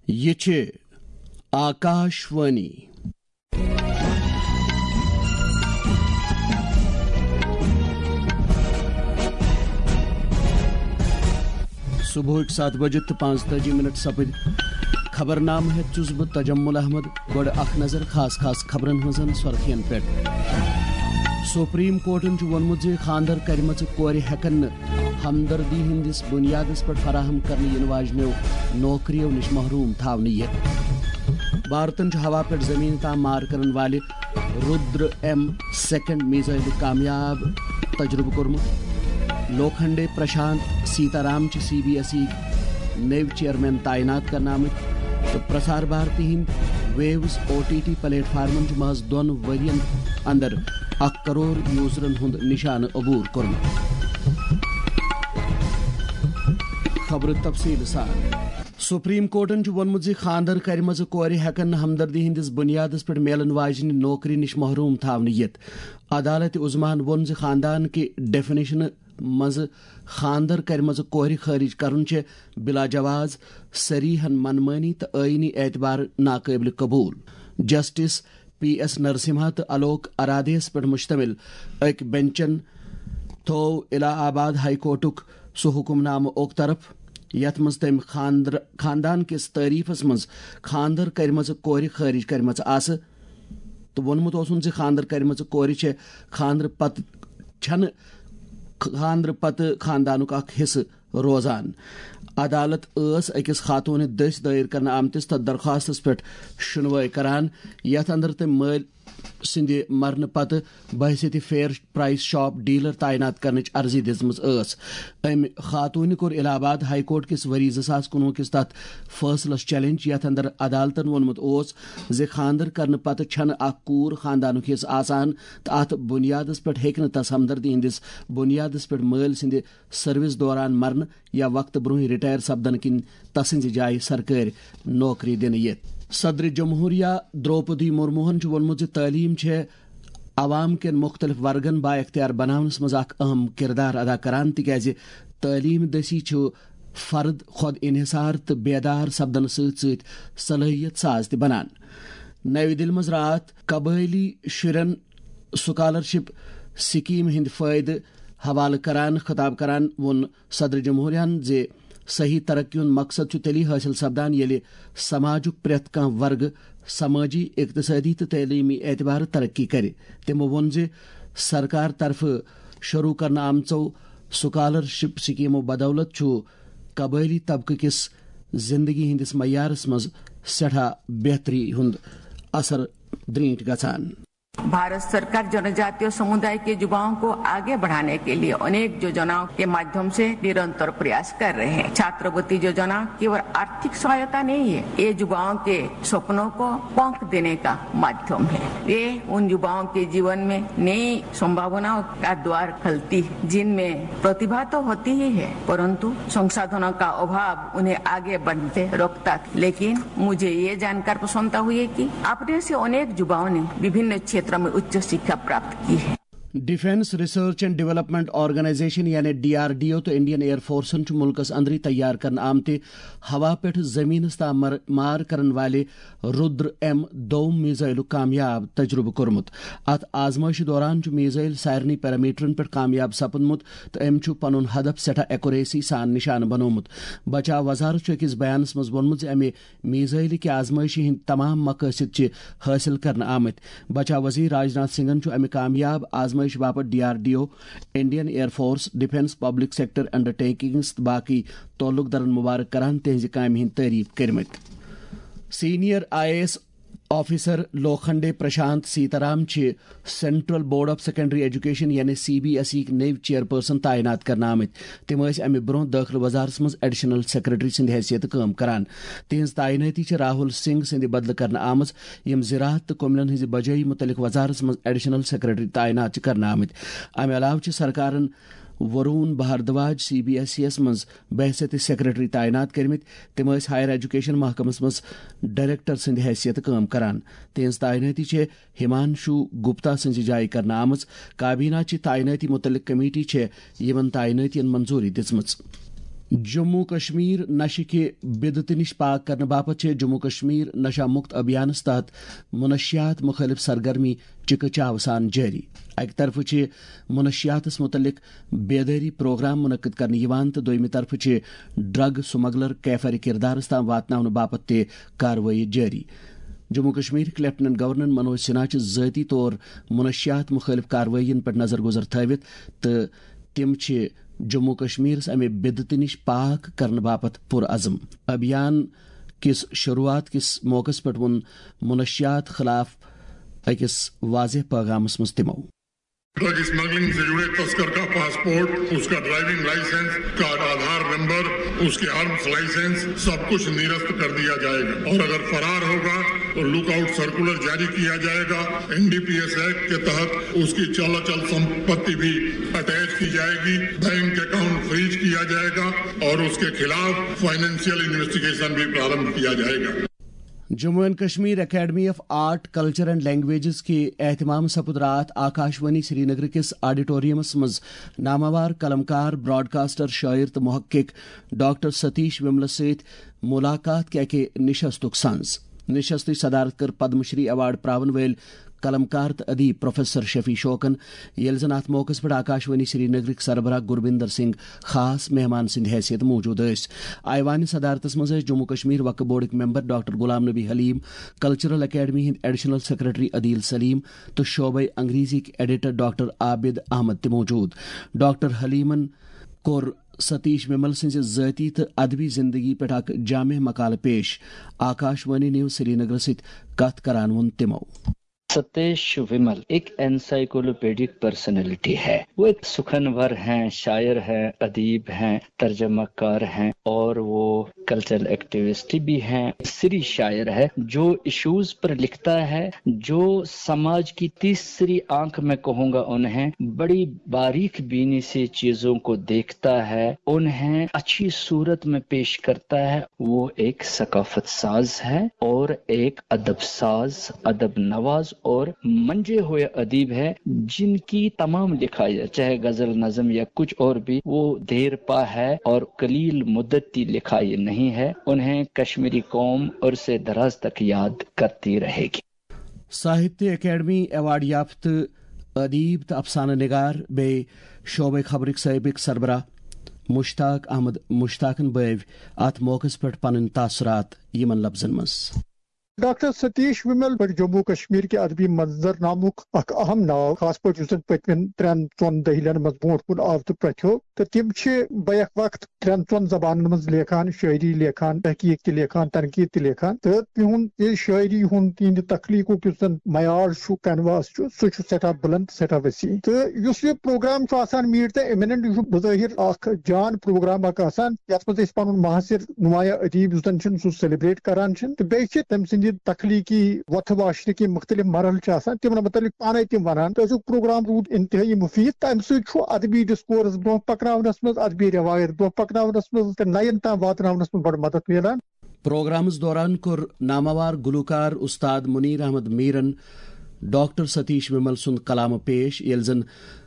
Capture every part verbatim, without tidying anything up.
یہ چھ آکاشوانی صبح سات بجے تو پانچ تجی منٹ سپد خبر نام ہے چس بہ تجمل احمد گوڑ اخ نظر خاص خاص خبرن ہزن سرخین پہ سپریم کورٹن وونمت زِ خاندر کرمژ کورِ ہیکن ہمدردی ہندس بنیادس پہ فراہم کرنے ین واجنیو نوکریو نش محروم تھاونہ یت بھارتن ہوا پہ زمین تام مار کرن والے رودر ایم سیکنڈ میزائل کامیاب تجربہ کورمت Lokhande Prashant Sitaram C B S E نو چیئرمین تعینات کرنا آمت تو پرسار بھارتی ہند ویوز او ٹی ٹی پلیٹ فارمن محض دون ورین اندر اک کروڑ یوزرن ہند نشان عبور کورمت خبر تفصیل سان سپریم کورٹن وونمت زِ خاندر کرمژ کورِ ہیکن ہمدردی ہندس بنیادس پہ ملن واجنہ نوکری نش محروم تھاونہ یت عدالت عظماہن وون زِ خاندان کہ ڈیفینیشن مز خاندر کرمژ کورِ خارج کرن چھ بلا جواز صریحن منمانی تو آئینی اعتبار ناقابل قبول جسٹس پی ایس نرسمہا تو الوک ارادیس پہ مشتمل اک بینچن تھو الہ آباد ہائی کورٹک سہ حکم نامہ اوک طرف یت مز تم خاندر خاندان کس تعریفس مز خاندر کرمژ کورِ خارج کرمژ آس تو وونمت اوسن زِ خاندر کرمژ کورِ چھ خاندر پتہ چھن خاندر پتہ خاندانک اخ حصہ روزان عدالت ٲس أکِس خاتون دٔسۍ دٲیر کرنہٕ آمتس تتھ درخواستس پٮ۪ٹھ شُنوٲے کران یتھ اندر تٔمۍ مٲلۍ سٕنٛدِ مرنہٕ پتہٕ بحثیتِ فیر پرائس شاپ ڈیلر تعینات کرنٕچ عرضی دِژمٕژ ٲس أمۍ خاتوٗنہِ کوٚر الہ آباد ہائی کورٹ کِس ؤری زٕ ساس کُنوُہ کِس تتھ فٲصلس چیلنج یتھ اندر عدالتن ووٚنمُت اوس زِ خاندر کرنہٕ پتہٕ چھنہٕ اکھ کوٗر خاندانُک حصہٕ آسان تہٕ اتھ بُنیادس پٮ۪ٹھ ہیٚکہِ نہٕ تس ہمدردی ہٕنٛدِس بُنیادس پٮ۪ٹھ مٲلۍ سٕنٛدِ سٔروِس دوران مرنہٕ یا وقتہٕ برونٛہہ رِٹایَر سپدنہٕ کِنۍ تسٕنٛزِ جایہِ سرکٲرۍ نوکری دِنہٕ یِتھ صدر جمہوریہ درٛوپدی مُرموہن چھُ ووٚنمُت زِ تعلیٖم چھےٚ عوام کٮ۪ن مختلف ورگن با اختیار بناونس منٛز اکھ اہم کردار ادا کران تِکیازِ تعلیٖم دٔسی چھُ فرد خود انحصار تہٕ بیدار سپدنہٕ سۭتۍ سۭتۍ صلٲحیت ساز تہِ بنان نوِ دِلہِ منٛز راتھ قبٲئلی شُرٮ۪ن سکالرشپ سکیٖم ہٕنٛدۍ فٲیدٕ حوالہٕ کران خطاب کران ووٚن صدر جمہوریہن زِ صحیح ترقی ہُنٛد مقصد چھُ تیٚلی حٲصِل سپدان ییٚلہِ سماجُک پرٛٮ۪تھ کانٛہہ ورگہٕ سمٲجی اقتصٲدی تہٕ تعلیٖمی اعتبارٕ ترقی کرِ تِمو ووٚن زِ سرکار طرفہٕ شروٗع کرنہٕ آمژو سکالرشپ سکیٖمو بدولت چھُ قبٲئلی طبقہٕ کِس زندگی ہٕنٛدِس معیارس منٛز سٮ۪ٹھاہ بہتری ہُنٛد اثر درٛیٖنٛٹھ گژھان भारत सरकार जनजातीय समुदाय के युवाओं को आगे बढ़ाने के लिए अनेक योजनाओं के माध्यम से निरंतर प्रयास कर रहे हैं। छात्रवृत्ति योजना केवल आर्थिक सहायता नहीं है, ये युवाओं के सपनों को पंख देने का माध्यम है। ये उन युवाओं के जीवन में नई संभावनाओं का द्वार खोलती है जिनमें प्रतिभा तो होती ही है परंतु संसाधनों का अभाव उन्हें आगे बढ़ते रोकता। लेकिन मुझे ये जानकर प्रसन्नता हुई है कि अपने से अनेक युवाओं ने विभिन्न क्षेत्र में उच्च शिक्षा प्राप्त की है। Defence research and development organisation یعنی ڈی آر ڈی او تو انڈین ایئر فورسن ملکس اندری تیار کرنے آمت ہوا پہ زمینس تام مار کرن والے رودر ایم دوم میزائل کامیاب تجربہ کورمت ات آزمائش دوران میزائل سارنی پیرامیٹرن پہ کامیاب سپدمت تو ام پن ہدف سٹھا ایکوریسی سان نشان بنومت بچاؤ وزارت اکس بیانس مز وونمت امہ میزائل کہ آزمائشی ہند تمام مقاصد حاصل کرنے آمت بچاؤ وزیر راجناتھ سنگھن امہ کامیاب آزمائش باپت D R D O Indian air force defence public sector undertakings تو باقی تعلق درن مبارک کران تہذ کامہ ہند تعریف کرمت senior I A S officer Lokhande Prashant Sitaram central board of secondary education یعنی سی بی ایس ای نو چیئر پرسن تعینات کرنے آمت تم امہ برہ داخل وزارت مز ایڈیشنل سیکرٹری سند حیثیت کام کران تہذ تعیناتی راہل سنگھ سند بدلہ کرنے آمز یم زراعت تو کوملن ہز بجائی متعلق وزارت مز ایڈیشنل سیکرٹری تعینات کرنے آمت امہ علاوہ سرکارن Varun Bhardwaj C B S E یس مز بحثیت سیکرٹری تعینات کرمت تم ہائر ایجوکیشن محکمس مز ڈائریکٹر سند حیثیت کام کران تہذ تعیناتی ہمانشو گپتا سز جائے کرنے آمز کابینہ چہ تعیناتی متعلق کمیٹی یمن تعیناتین منظوری دژمٕژ जम्मू कश्मीर नशे के बिदत निश पाक करने बापत जम्मू कश्मीर नशा मुक्त अभियान तहत मुनशियात मुखालिफ सरगर्मी चिक चावसान जारी। अक तरफ मुनशियात मुतलिक बेदारी प्रोग्राम मुनक्किद करने यवान तो दोयमी तरफ ड्रग स्मगलर कैफर किरदार ताम वातनावन बापत ते कार्रवाई जारी। जम्मू कश्मीर के लेफ्टिनेंट गवर्नर मनोज सिन्हा ज़ाती तौर मुनशियात मुखालिफ कार्रवाइन पर नजर गुजर थवित तो तिम जम्मू कश्मीर अमे बिदत निश पाक करने बापत पुरअज़म। अभियान किस शुरुआत किस मौकस पर वोन मुनशियात खिलाफ अकिस वाज़ेह पैगामस मज तिमो ड्रग स्मगलिंग से जुड़े तस्कर का पासपोर्ट, उसका ड्राइविंग लाइसेंस का आधार नंबर, उसके आर्म्स लाइसेंस सब कुछ निरस्त कर दिया जाएगा और अगर फरार होगा तो लुकआउट सर्कुलर जारी किया जाएगा। एनडीपीएस एक्ट के तहत उसकी चल अचल संपत्ति भी अटैच की जाएगी, बैंक अकाउंट फ्रीज किया जाएगा और उसके खिलाफ फाइनेंशियल इन्वेस्टिगेशन भी प्रारंभ किया जाएगा। Jammu and Kashmir academy of art culture and languages के एहतमाम सपुद रात आकाशवाणी श्रीनगर किस ऑडिटोरियमस मज नामवर कलमकार ब्रॉडकास्टर शायर तो मुहक्किक डॉक्टर सतीश विमल सत मुलाकात के निशस्तुक संस निशस्त सदारत कर पद्मश्री अवार्ड प्रावन वेल कलमकार तो अदीब प्रोफेसर शफी शौकन येल जन अत मौकस पर आकाशवाणी श्रीनगर सरबराह गुरबिंदर सिंह खास मेहमान सिंध हैसियत मौजूद। आयवान सदारतस मज Jammu Kashmir Waqf board member doctor Ghulam Nabi Haleem, cultural academy हिंद एडिशनल सेक्रेटरी अदील सलीम तो शोबे अंग्रेजी के एडिटर डॉक्टर आबिद अहमद ते मौजूद। डॉक्टर हलीमन कोर सतीश विमल सिंह ज़ाती तो अदबी जिंदगी पे अक जामे मकाल पेश आकाशवाणी न्यूज श्रीनगर सत कथ करान वोन तिमो। सतीश विमल एक एनसाइक्लोपीडिक पर्सनैलिटी है। वो एक सुखनवर हैं, शायर हैं, अदीब हैं, तर्जमाकार हैं और वो कल्चरल एक्टिविस्ट भी हैं। सिरी शायर है जो इश्यूज पर लिखता है, जो समाज की तीसरी आंख में कहूँगा उन्हें बड़ी बारीक बीनी से चीजों को देखता है, उन्हें अच्छी सूरत में पेश करता है। वो एक सकाफत साज है और एक अदब साज, अदब नवाज और मंजे हुए अदीब है, जिनकी तमाम लिखाई चाहे गजल नज़म या कुछ और भी वो देर पा है और कलील मुद्दती लिखाई नहीं है। उन्हें कश्मीरी कौम और से दराज तक याद करती रहेगी। साहित्य अकेडमी अवार्ड याफ्त अदीब तो अफसाना निगार बे शोबे खबरिक साहिबिक सरबराह मुश्ताक अहमद मुश्ताकन बैव अत मौकस पर पन तासरात यमन लफ्जन मस। डॉक्टर सतीश विमल पर जम्मू कश्मीर के अदबी मंजर नामुक अख अहम नाव खास पे पत्न त्रेन चौन दहलन मज ब्रोट कुन आव तो प्रथो तो तिम बैक वक्त त्रेन चौन जबान मज लेखान, शायरी लेखान, तहकीक त लेखान, तनकीद त लेखान तो तिहुन ये शायरी हुन तिहद तख्लीक मयार कैनवास सह सठा बुलंद सठा वसी तो युस ये प्रोग्राम मीट तो एमिनेंट बज़ाहिर अख जान प्रोग्राम यथ मज पन महासिर नुमाया अदीब सह सेलिब्रेट करान तो बेच तम सद तख्लीकी वथ वाशर की मुख्तलिफ मरहल तिमन मतलब पाने तम वन तो प्रोग्राम रूद इंतहाई मुफीद तम सद अदबी डिस्कोर्स ब्रोह पकनावनस मज अदबी रवायत ब्रोह पकनावनस मज नयन ताम वातनावनस मज बड़ मदद मिलान। प्रोग्रामस दौरान कुर नामवार गुलकार उस्ताद मुनीर अहमद मीरन डॉक्टर सतीश विमल सुंद कलाम पेश येल जन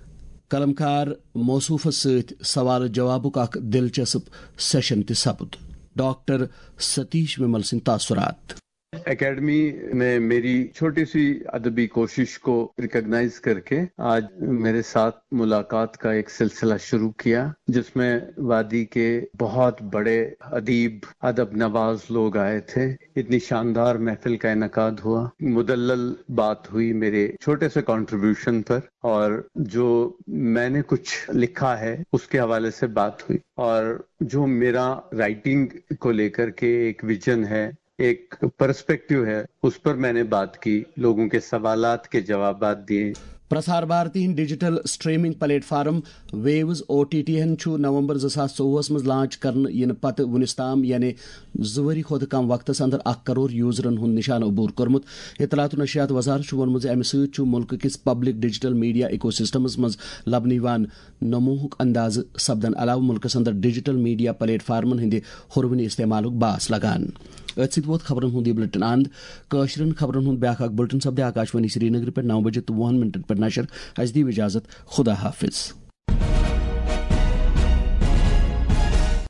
कलमकार मौसूफ सत सवाल जवाबुक अख दिलचस्प सेशन त सपुद। डॉक्टर सतीश विमल सिंह तासुरात। एकेडमी ने मेरी छोटी सी अदबी कोशिश को रिकॉग्नाइज करके आज मेरे साथ मुलाकात का एक सिलसिला शुरू किया, जिसमें वादी के बहुत बड़े अदीब अदब नवाज लोग आए थे। इतनी शानदार महफिल का इनकाद हुआ, मुदल्लल बात हुई मेरे छोटे से कंट्रीब्यूशन पर और जो मैंने कुछ लिखा है उसके हवाले से बात हुई और जो मेरा राइटिंग को लेकर के एक विजन है, एक पर्सपेक्टिव है, उस पर मैंने बात की, लोगों के सवालात के जवाबात दिए। Prasar Bharati digital streaming platform Waves O T T हन नवंबर ज़ास चौवहस मज लांच करन इन पत वुनिस ताम यानी जुवरी खुद कम वक्तस अंदर अख करोड़ यूजरन हुंद निशान अबूर कोरमुत। इतलात नशियात वजारत वोनमुत अमि सत मुल्क किस पब्लिक डिजिटल मीडिया इकोसिस्टमस मज लबन यवान नमूहुक अंदाज सपदन अलाव मुल्कस अंदर डिजिटल मीडिया प्लेटफॉर्मन हिंदे हुरवनी इस्तेमालुक बास लगान। अत सत वोत खबरन हुंद बुलेटिन अंद कशरन खबरन हुंद ब्याख बुलेटिन सपदे आकाशवाणी श्रीनगर पे नौ बजे तो वुहन मिनटन पर नशर। अज दी इजाजत, खुदा हाफिज।